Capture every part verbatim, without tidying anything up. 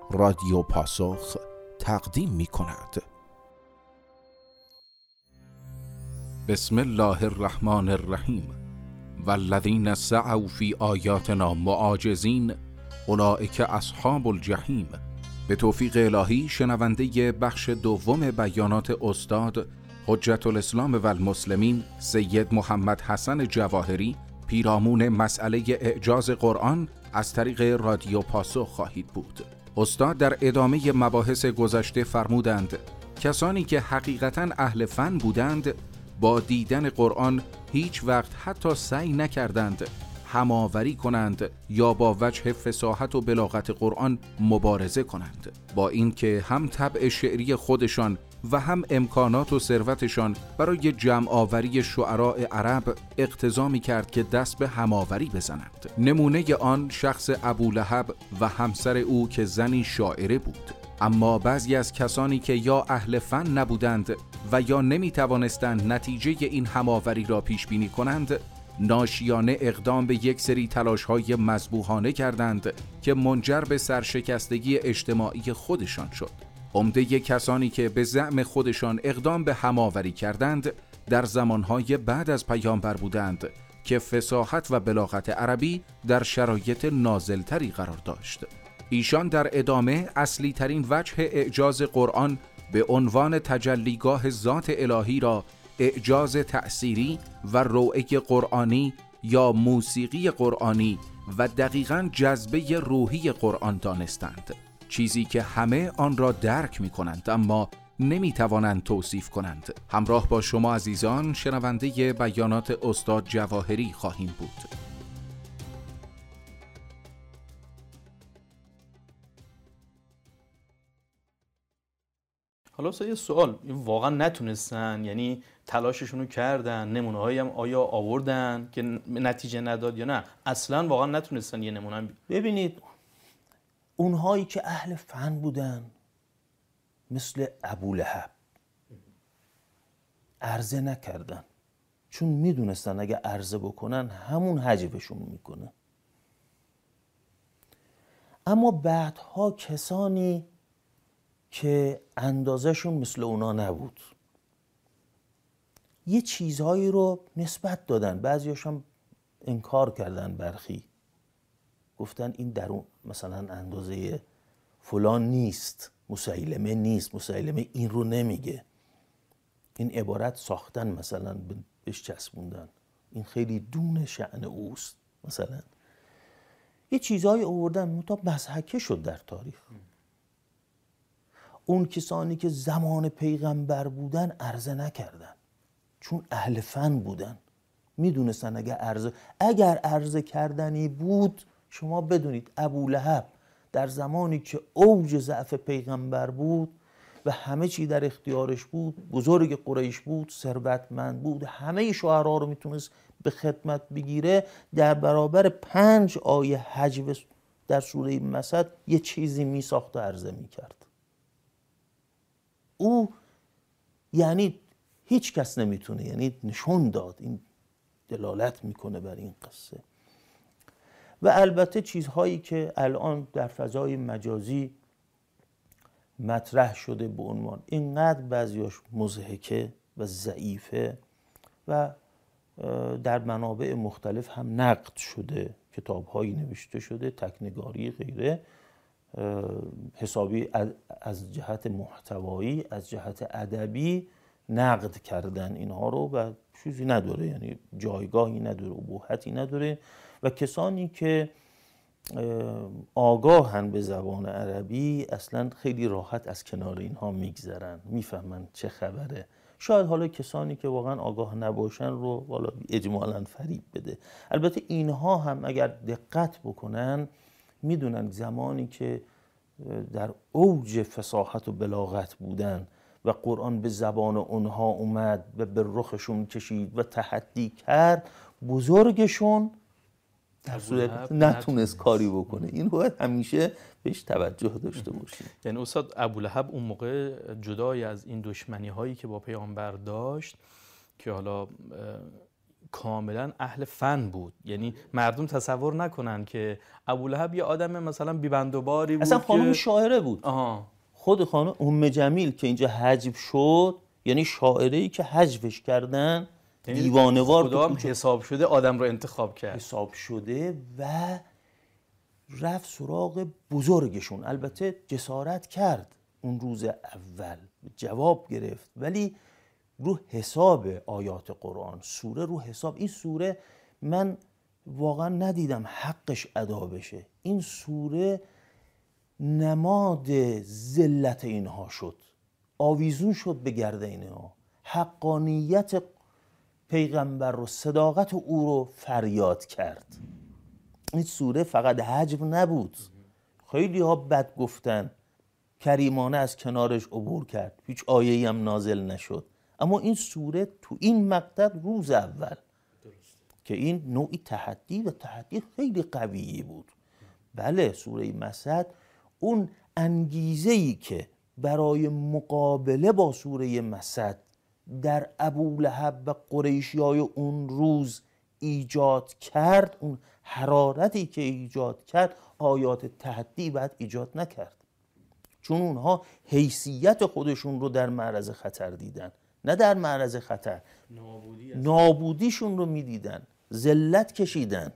رادیو پاسخ تقدیم می کند. بسم الله الرحمن الرحیم. والذین سعوا فی آیاتنا معاجزین اولئک اصحاب الجحیم. به توفیق الهی شنونده بخش دوم بیانات استاد حجت الاسلام و المسلمین سید محمد حسن جواهری پیرامون مسئله اعجاز قرآن از طریق رادیو پاسخ خواهید بود. استاد در ادامه مباحث گذشته فرمودند کسانی که حقیقتاً اهل فن بودند با دیدن قرآن هیچ وقت حتی سعی نکردند هماوری کنند یا با وجه فصاحت و بلاغت قرآن مبارزه کنند، با اینکه هم طبع شعری خودشان و هم امکانات و ثروتشان برای جمع آوری شعراء عرب اقتضا می‌کرد که دست به هماوری بزنند. نمونه آن شخص ابولهب و همسر او که زنی شاعره بود. اما بعضی از کسانی که یا اهل فن نبودند و یا نمی‌توانستند نتیجه این هماوری را پیش بینی کنند، ناشیانه اقدام به یک سری تلاش‌های مذبوحانه کردند که منجر به سرشکستگی اجتماعی خودشان شد. عمده کسانی که به زعم خودشان اقدام به هماوری کردند در زمانهای بعد از پیامبر بودند که فصاحت و بلاغت عربی در شرایط نازلتری قرار داشت. ایشان در ادامه اصلی ترین وجه اعجاز قرآن به عنوان تجلیگاه ذات الهی را اعجاز تأثیری و روعه قرآنی یا موسیقی قرآنی و دقیقاً جذبه روحی قرآن دانستند، چیزی که همه آن را درک می کنند اما نمی توانند توصیف کنند. همراه با شما عزیزان شنونده بیانات استاد جواهری خواهیم بود. حالا یه سوال، این واقعا نتونستن؟ یعنی تلاششون رو کردن، نمونه هایی هم آیا آوردن که نتیجه نداد یا نه اصلا واقعا نتونستن یه نمونه هم؟ ببینید اونهایی که اهل فن بودن مثل ابولهب عرضه نکردن، چون میدونستن اگه عرضه بکنن همون حجبشون میکنه. اما بعدها کسانی که اندازهشون مثل اونا نبود یه چیزهایی رو نسبت دادن، بعضیاش هم انکار کردن، برخی گفتن این در اون مثلا اندازه فلان نیست، مسیلمه نیست، مسیلمه این رو نمیگه، این عبارت ساختن مثلا بهش چسبوندن، این خیلی دون شأن اوست. مثلا یه چیزهایی آوردن متا مضحکه شد در تاریخ. اون کسانی که زمان پیغمبر بودن عرضه نکردن چون اهل فن بودن، میدونستن اگر عرضه اگر عرضه کردنی بود، شما بدونید ابولهب در زمانی که اوج ضعف پیغمبر بود و همه چی در اختیارش بود، بزرگ قریش بود، ثروتمند بود، همه شعرا رو میتونست به خدمت بگیره، در برابر پنج آیه حجب در سوره مسد یه چیزی میساخت و عرضه میکرد. او یعنی هیچ کس نمیتونه، یعنی نشون داد، این دلالت میکنه بر این قصه. و البته چیزهایی که الان در فضای مجازی مطرح شده به عنوان اینقدر بعضیاش مضحکه و ضعیفه و در منابع مختلف هم نقد شده، کتابهایی نوشته شده، تکنگاری غیره، حسابی از جهت محتوایی از جهت ادبی نقد کردن اینها رو و چیزی نداره، یعنی جایگاهی نداره، ابهتی نداره و کسانی که آگاهن به زبان عربی اصلا خیلی راحت از کنار اینها میگذرن، میفهمن چه خبره. شاید حالا کسانی که واقعا آگاه نباشن رو والا اجمالاً فریب بده. البته اینها هم اگر دقت بکنن میدونن زمانی که در اوج فصاحت و بلاغت بودن و قرآن به زبان اونها اومد و به رخشون کشید و تحدی کرد، بزرگشون در صورت نتونست کاری بکنه. این باید همیشه بهش توجه داشته باشیم. یعنی استاد ابولهب اون موقع جدای از این دشمنی هایی که با پیامبر داشت که حالا کاملا اهل فن بود. یعنی مردم تصور نکنن که ابولهب یه آدم مثلا بی‌بندوباری بود. اصلا خانم که... شاعره بود. آها. خود خانم ام جمیل که اینجا حذف شد، یعنی شاعره‌ای که حذفش کردن، یعنی دیوانه‌وار خدا هم حساب شده آدم رو انتخاب کرد. حساب شده و رفت سراغ بزرگشون. البته جسارت کرد اون روز اول، جواب گرفت، ولی رو حساب آیات قرآن، سوره رو حساب. این سوره من واقعا ندیدم حقش ادا بشه. این سوره نماد ذلت اینها شد، آویزون شد به گرده اینها، حقانیت پیغمبر رو، صداقت او رو فریاد کرد. این سوره فقط حجب نبود، خیلی ها بد گفتن، کریمانه از کنارش عبور کرد، هیچ آیه‌ای هم نازل نشد. اما این سوره تو این مقطع روز اول درست. که این نوعی تحدی و تحدی خیلی قویی بود. بله سوره مسد اون انگیزه‌ای که برای مقابله با سوره مسد در ابولهب و قریشیای اون روز ایجاد کرد، اون حرارتی که ایجاد کرد، آیات تحدی بعد ایجاد نکرد، چون اونها حیثیت خودشون رو در معرض خطر دیدن، نه در معرض خطر، نابودی نابودیشون رو میدیدن، ذلت کشیدن.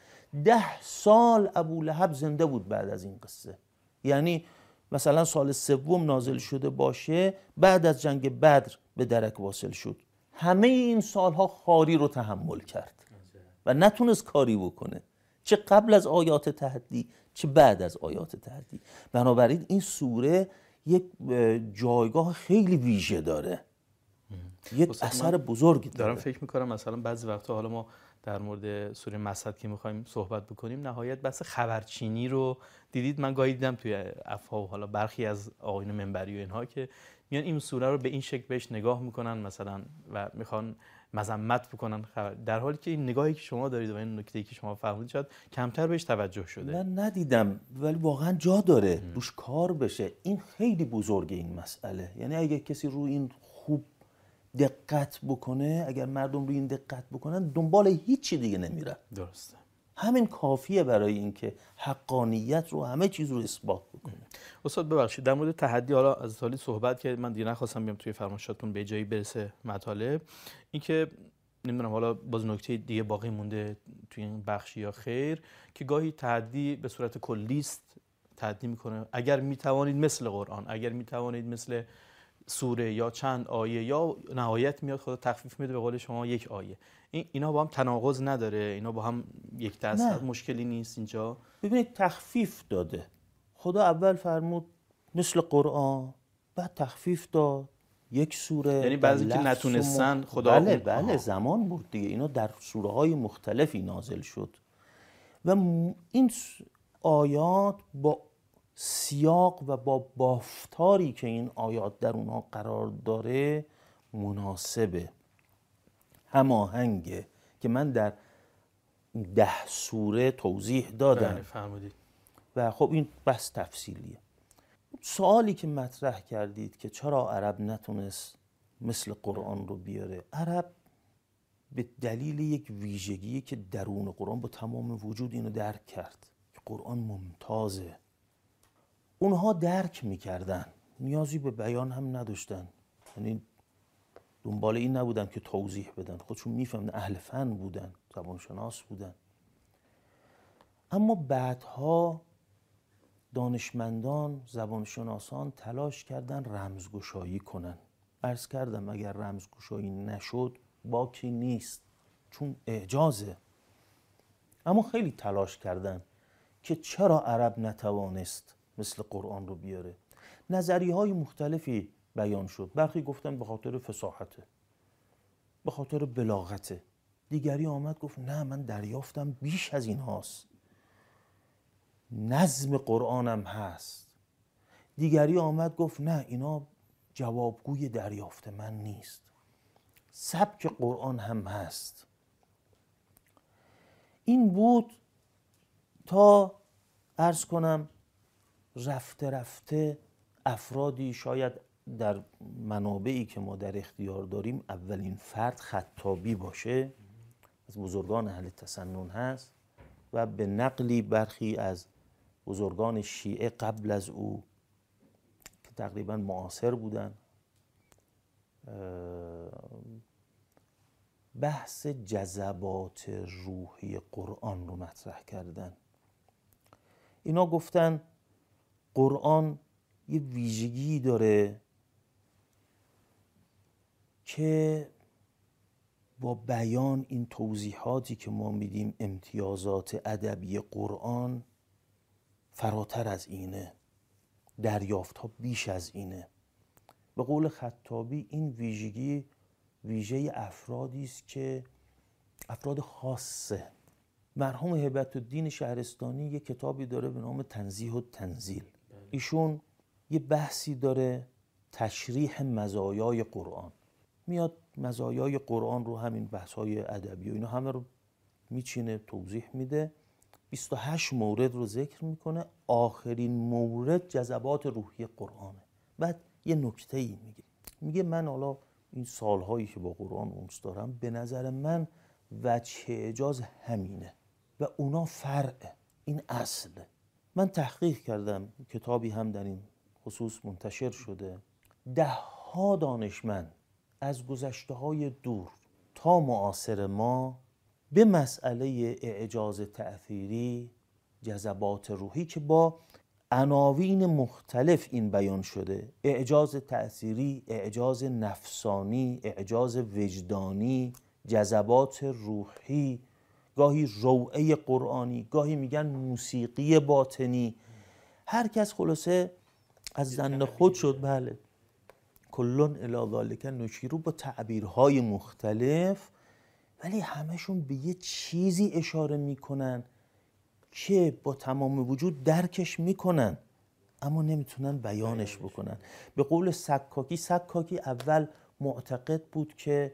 ده سال ابولهب زنده بود بعد از این قصه. یعنی مثلا سال سوم نازل شده باشه، بعد از جنگ بدر به درک واصل شد. همه این سالها خاری رو تحمل کرد و نتونست کاری بکنه، چه قبل از آیات تحدی چه بعد از آیات تحدی. بنابراین این سوره یک جایگاه خیلی ویژه داره، یک اثر بزرگی داره. دارم فکر میکنم مثلا بعضی وقتا حالا ما در مورد سوره مسد که میخوایم صحبت بکنیم، نهایت بحث خبرچینی رو دیدید. من گاهی دیدم توی افها و حالا برخی از آقایون منبری و اینها که میان این سوره رو به این شکل بهش نگاه میکنن مثلا و میخوان مذمت بکنن خبر، در حالی که این نگاهی که شما دارید و این نکته‌ای که شما فرمودید شاید کمتر بهش توجه شده. من ندیدم ولی واقعا جا داره روش کار بشه. این خیلی بزرگه این مسئله. یعنی اگه کسی روی این خوب دقت بکنه، اگر مردم روی این دقت بکنن، دنبال هیچی دیگه نمیرن. درسته. همین کافیه برای اینکه حقانیت رو، همه چیز رو اثبات بکنه. استاد ببخشید در مورد تحدی حالا از سالی صحبت که من دیگه نخواستم بیام توی فرمایشاتون به جایی برسه مطالب، این که نمیدونم حالا باز نکته دیگه باقی مونده توی این بخش یا خیر، که گاهی تحدی به صورت کلی است تحدی میکنه اگر میتوانید مثل قرآن، اگر میتوانید مثل سوره یا چند آیه، یا نهایت میاد خدا تخفیف میده به قول شما یک آیه. این اینا با هم تناقض نداره؟ اینا با هم یک دست مشکلی نیست اینجا؟ ببینید تخفیف داده خدا. اول فرمود مثل قرآن، بعد تخفیف داد یک سوره. یعنی بعضی که نتونستن م... خدا بله بله آه. زمان بود دیگه. اینا در سوره های مختلفی نازل شد و این آیات با سیاق و با بافتاری که این آیات در اونها قرار داره مناسبه، هماهنگه، که من در ده سوره توضیح دادم. فرمودید. و خب این بس تفصیلیه. سوالی که مطرح کردید که چرا عرب نتونست مثل قرآن رو بیاره، عرب به دلیل یک ویژگی که درون قرآن با تمام وجود اینو درک کرد که قرآن ممتازه. اونها درک میکردن، نیازی به بیان هم نداشتن، یعنی دنبال این نبودن که توضیح بدن، خودشون میفهمن، اهل فن بودن، زبانشناس بودن. اما بعدها دانشمندان، زبانشناسان تلاش کردن رمزگشایی کنن. عرض کردم اگر رمزگشایی نشد باکی نیست، چون اعجازه. اما خیلی تلاش کردن که چرا عرب نتوانست مثل قرآن رو بیاره. نظریه های مختلفی بیان شد. برخی گفتن به خاطر فصاحته، به خاطر بلاغته. دیگری آمد گفت نه، من دریافتم بیش از این هاست، نظم قرآنم هست. دیگری آمد گفت نه، اینا جوابگوی دریافت من نیست، سبک قرآن هم هست. این بود تا عرض کنم رفته رفته افرادی، شاید در منابعی که ما در اختیار داریم اولین فرد خطابی باشه، از بزرگان اهل تسنن هست و به نقلی برخی از بزرگان شیعه قبل از او که تقریبا معاصر بودن بحث جذبات روحی قرآن رو مطرح کردن. اینا گفتن قرآن یه ویژگی داره که با بیان این توضیحاتی که ما میدیم امتیازات ادبی قرآن فراتر از اینه، دریافت ها بیش از اینه. به قول خطابی این ویژگی ویژه افرادی است که افراد خاصه. مرحوم هیبت الدین شهرستانی یه کتابی داره به نام تنزیه و تنزیل. ایشون یه بحثی داره تشریح مزایای قرآن، میاد مزایای قرآن رو، همین بحث‌های ادبی و اینا همه رو میچینه توضیح میده. بیست و هشت مورد رو ذکر میکنه، آخرین مورد جذبات روحی قرآنه. بعد یه نکته‌ای میگه، میگه من حالا این سالهایی که با قرآن اونس دارم به نظر من وجه اعجاز همینه و اونا فرعه، این اصله. من تحقیق کردم، کتابی هم در این خصوص منتشر شده. ده ها دانشمند از گذشته های دور تا معاصر ما به مسئله اعجاز تأثیری، جذبات روحی که با عناوین مختلف این بیان شده، اعجاز تأثیری، اعجاز نفسانی، اعجاز وجدانی، جذبات روحی، گاهی روعه قرآنی، گاهی میگن موسیقی باطنی، هر کس خلاصه از ظن خود شد بله کلون الی ذالک نشیرو با تعبیرهای مختلف، ولی همشون به یه چیزی اشاره میکنن که با تمام وجود درکش میکنن اما نمیتونن بیانش بکنن. به قول سکاکی، سکاکی اول معتقد بود که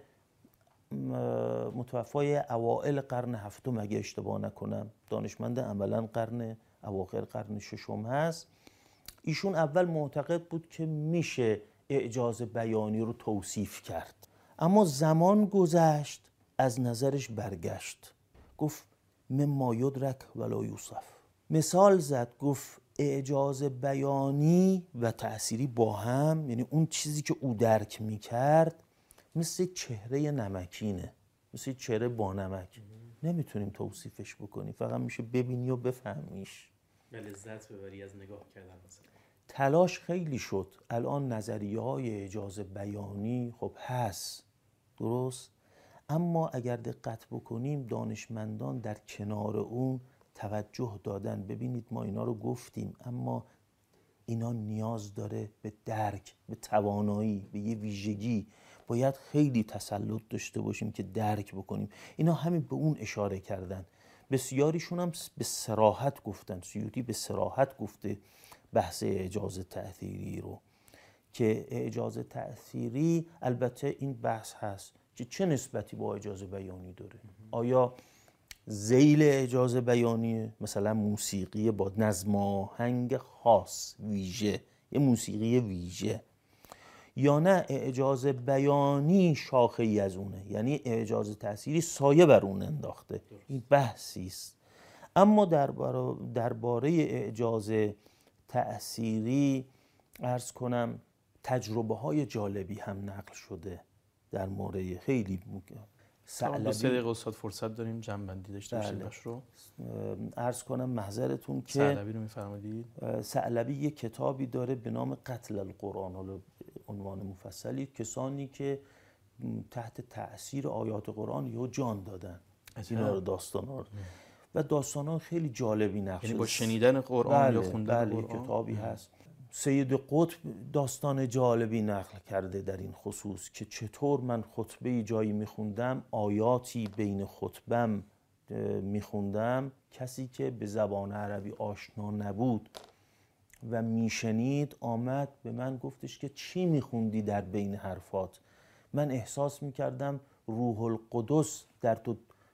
متوفای اوائل قرن هفتم اگه اشتباه نکنم، دانشمند عملا قرن اواخر قرن ششم هست، ایشون اول معتقد بود که میشه اعجاز بیانی رو توصیف کرد، اما زمان گذشت از نظرش برگشت، گفت مما یدرک ولا یوصف. مثال زد، گفت اعجاز بیانی و تأثیری با هم، یعنی اون چیزی که او درک میکرد مثل چهره نمکینه، مثل چهره با نمک، نمیتونیم توصیفش بکنیم، فقط میشه ببینی و بفهمیش و لذت ببری از نگاه کردن. مثلا تلاش خیلی شد، الان نظریه های اعجاز بیانی خب هست درست، اما اگر دقت بکنیم دانشمندان در کنار اون توجه دادن. ببینید ما اینا رو گفتیم اما اینا نیاز داره به درک، به توانایی، به یه ویژگی، باید خیلی تسلط داشته باشیم که درک بکنیم. اینا همین به اون اشاره کردن، بسیاریشون هم به صراحت گفتن. سیوطی به صراحت گفته بحث اعجاز تأثیری رو، که اعجاز تأثیری البته این بحث هست که چه نسبتی با اعجاز بیانی داره. آیا ذیل اعجاز بیانیه، مثلا موسیقی با نظم آهنگ خاص ویژه، یه موسیقی ویژه، یا نه اعجاز بیانی شاخه ای از اونه، یعنی اعجاز تأثیری سایه بر اون انداخته. این بحثی است. اما درباره اعجاز تأثیری عرض کنم تجربه های جالبی هم نقل شده در مورد خیلی ثعلبی. دو سه دقیقه استاد فرصت داریم جمع بندی داشته باشیم باش رو عرض کنم محضرتون که ثعلبی رو میفرمایید. ثعلبی یک کتابی داره به نام قتل القرآن، حالا عنوان مفصلی، کسانی که تحت تأثیر آیات قرآن یهو جان دادن، اینا رو داستانا رو و داستانا خیلی جالبی نقل، یعنی با شنیدن قرآن بله، یا خوندن بله، قرآن. کتابی هست. سید قطب داستان جالبی نقل کرده در این خصوص که چطور من خطبه جایی میخوندم، آیاتی بین خطبم میخوندم، کسی که به زبان عربی آشنا نبود و میشنید آمد به من گفتش که چی میخوندی در بین حرفات؟ من احساس میکردم روح القدس در تو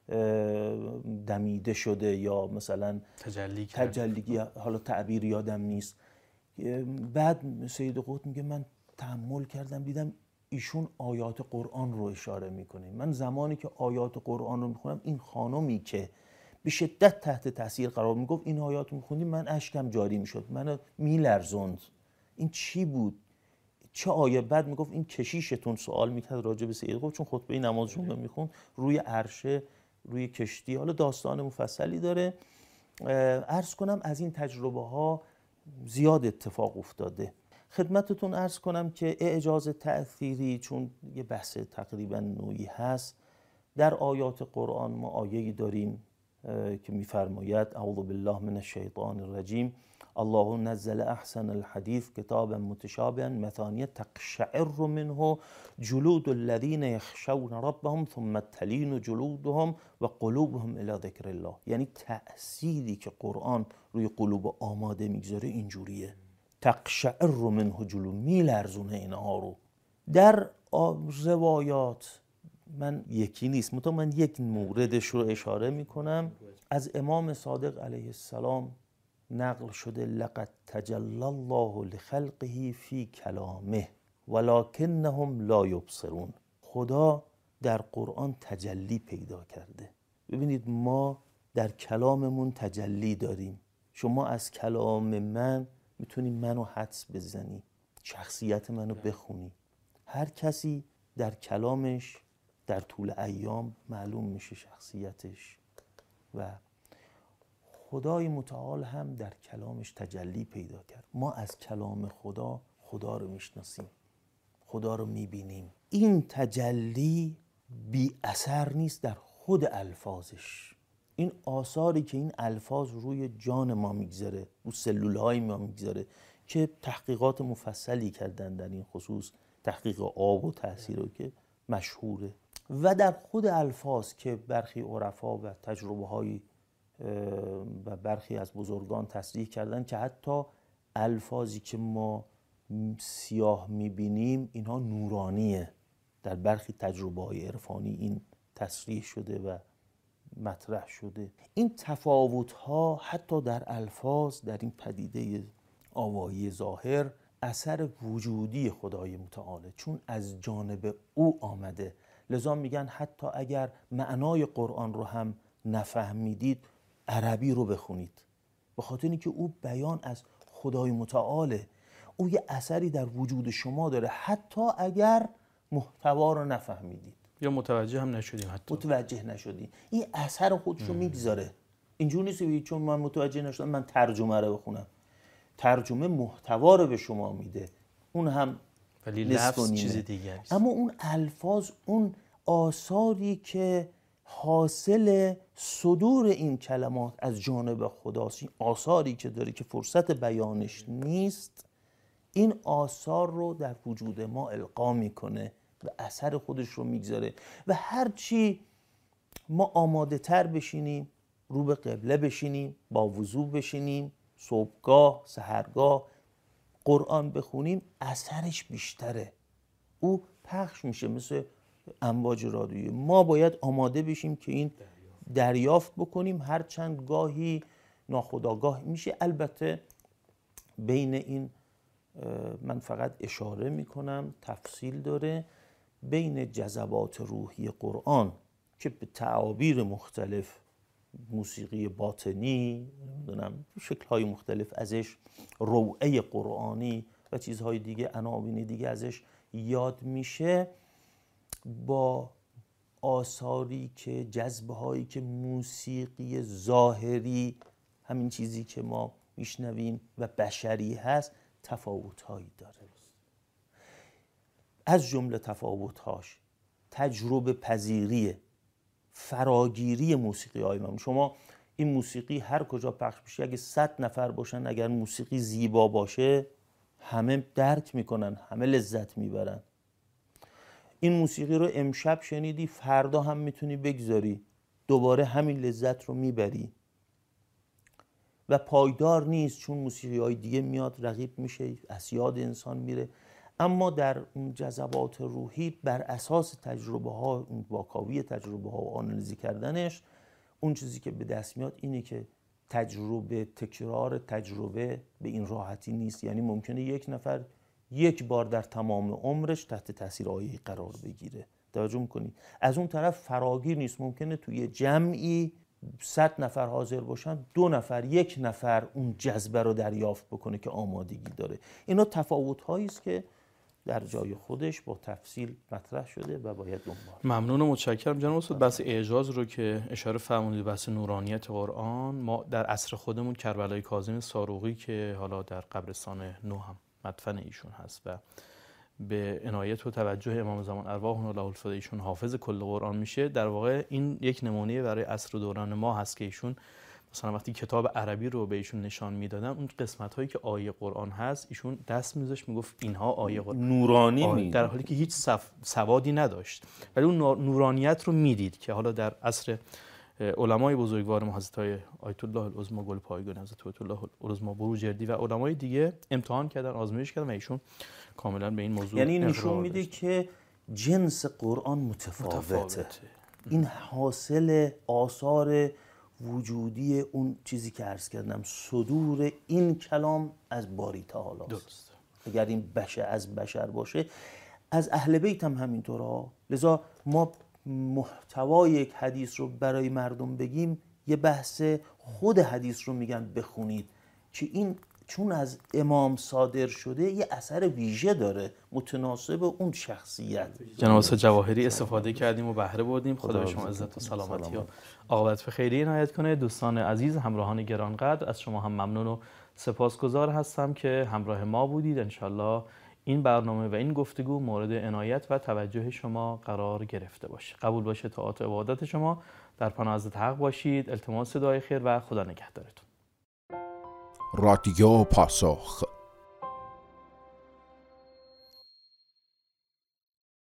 دمیده شده یا مثلا تجلی کرد. تجلی، حالا تعبیر یادم نیست. بعد سید قطب میگه من تأمل کردم دیدم ایشون آیات قرآن رو اشاره میکنه. من زمانی که آیات قرآن رو میخونم، این خانمی که به شدت تحت تاثیر قرار میگفت این آیات رو میخوندیم، من اشکم جاری میشد، منو میلرزوند. این چی بود؟ چه آیه؟ بعد میگفت این کشیشتون سوال میکرد راجع به سید قطب، چون خطبه نمازشون رو میخوند روی عرشه، روی کشتی. حالا داستان مفصلی داره. عرض کنم از این تجربه ها زیاد اتفاق افتاده. خدمتتون عرض کنم که اعجاز تأثیری، چون یه بحث تقریبا نوعی هست، در آیات قرآن ما آیه‌ای داریم که میفرماید اعوذ بالله من الشیطان الرجیم الله نزل احسن الحدیث کتابا متشابها مثانیه تقشعر منه جلود الذین یخشون ربهم ثم تلین جلودهم و قلوبهم الی ذکر الله. یعنی تأثیری که قرآن روی قلوب آماده میگذاره اینجوریه، تقشعر منه جلود، میلرزونه اینها رو. در روایات من یکی نیست، مطمئن من یک موردش رو اشاره میکنم. از امام صادق علیه السلام نقل شده لقد تجلی الله لخلقه فی کلامه ولکنهم لا یبصرون. خدا در قرآن تجلی پیدا کرده. ببینید ما در کلاممون تجلی داریم. شما از کلام من میتونی منو حدس بزنی، شخصیت منو بخونی. هر کسی در کلامش در طول ایام معلوم میشه شخصیتش، و خدای متعال هم در کلامش تجلی پیدا کرد. ما از کلام خدا خدا رو میشناسیم، خدا رو میبینیم. این تجلی بی اثر نیست در خود الفاظش. این آثاری که این الفاظ روی جان ما میگذاره، رو سلولهای ما میگذاره، که تحقیقات مفصلی کردن در این خصوص، تحقیق آب و تأثیر رو که مشهوره، و در خود الفاظ که برخی عرفا و تجربه های و برخی از بزرگان تصریح کردن که حتی الفاظی که ما سیاه میبینیم اینها نورانیه. در برخی تجربه های عرفانی این تصریح شده و مطرح شده. این تفاوت ها حتی در الفاظ، در این پدیده آوایی ظاهر، اثر وجودی خدای متعاله، چون از جانب او آمده. لذا میگن حتی اگر معنای قرآن رو هم نفهمیدید، عربی رو بخونید، به خاطر اینکه او بیان از خدای متعاله. او یه اثری در وجود شما داره حتی اگر محتوا رو نفهمیدید یا متوجه هم نشدیم. حتی متوجه نشدید، این اثر خودش رو میگذاره. اینجوری نیست بگید چون من متوجه نشدم من ترجمه رو بخونم. ترجمه محتوا رو به شما میده، اون هم ولی لفظ چیز دیگه است. اما اون الفاظ، اون آثاری که حاصل صدور این کلمات از جانب خداست، این آثاری که داره که فرصت بیانش نیست، این آثار رو در وجود ما القا میکنه و اثر خودش رو میگذاره. و هرچی ما آماده تر بشینیم، رو به قبله بشینیم، با وضو بشینیم، صبحگاه، سحرگاه قرآن بخونیم، اثرش بیشتره. او پخش میشه مثل امواج رادیویی. ما باید آماده بشیم که این دریافت بکنیم، هرچند گاهی ناخودآگاه میشه. البته بین این من فقط اشاره میکنم، تفصیل داره بین جذبات روحی قرآن که به تعابیر مختلف، موسیقی باطنی، نمیدونم شکل‌های مختلف ازش، روعه قرآنی و چیزهای دیگه، عناوین دیگه ازش یاد میشه، با آثاری که جذبه‌هایی که موسیقی ظاهری، همین چیزی که ما میشنویم و بشری هست، تفاوت‌هایی داره. از جمله تفاوت‌هاش تجربه پذیریه، فراگیری موسیقی های ما. شما این موسیقی هر کجا پخش بشه، اگه صد نفر باشن، اگر موسیقی زیبا باشه، همه درک میکنن، همه لذت میبرن. این موسیقی رو امشب شنیدی، فردا هم میتونی بگذاری، دوباره همین لذت رو میبری و پایدار نیست، چون موسیقی های دیگه میاد رقیب میشه، از یاد انسان میره. اما در جذبات روحی بر اساس تجربه ها، واکاوی تجربه ها و آنالیز کردنش، اون چیزی که به دست میاد اینه که تجربه، تکرار تجربه به این راحتی نیست. یعنی ممکنه یک نفر یک بار در تمام عمرش تحت تاثیر آیه قرار بگیره. توجه میکنید؟ از اون طرف فراگیر نیست. ممکنه توی جمعی صد نفر حاضر باشن، دو نفر یک نفر اون جذبه رو دریافت بکنه که آمادگی داره. اینا تفاوت‌هایی است که در جای خودش با تفصیل مطرح شده و باید دنبال. ممنون و متشکرم جناب استاد. بحث اعجاز رو که اشاره فرمودید، بحث نورانیت قرآن، ما در عصر خودمون کربلای کاظم صاروغی که حالا در قبرستان نو هم مدفن ایشون هست و به عنایت و توجه امام زمان ارواحنا له الفدا ایشون حافظ کل قرآن میشه، در واقع این یک نمونه برای عصر و دوران ما هست که ایشون مثلا وقتی کتاب عربی رو به ایشون نشان میدادن، اون قسمت هایی که آیه قرآن هست ایشون دست میذاشت میگفت اینها آیه قرآن نورانی می در حالی که هیچ صف... سوادی نداشت، ولی اون نورانیت رو میدید که حالا در عصر علمای بزرگوار ما حضرت آیت الله العظما گل پایگان، حضرت آیت الله العظما بروجردی و علمای دیگه امتحان کردن، آزمایش کردن و ایشون کاملا به این موضوع یعنی این نشون میده که جنس قرآن متفاوته, متفاوته. این حاصل آثار وجودی اون چیزی که عرض کردم، صدور این کلام از باری تعالی است. درست. اگر این بشر از بشر باشه، از اهل بیت هم همینطوره. لذا ما محتوای یک حدیث رو برای مردم بگیم، یه بحث خود حدیث رو میگن بخونید که این چون از امام صادر شده یه اثر ویژه داره متناسب اون شخصیت. جناب استاد جواهری استفاده کردیم و بهره بردیم. خدا به شما عزت و سلامتی و عاقبت به خیری عنایت کنه. دوستان عزیز، همراهان گرانقدر، از شما هم ممنون و سپاسگزار هستم که همراه ما بودید. انشالله این برنامه و این گفتگو مورد عنایت و توجه شما قرار گرفته باشه. قبول باشه طاعت و عبادت شما. در پناه حضرت حق باشید. التماس دعای خیر و خدا نگهدارتون. رادیو پاسخ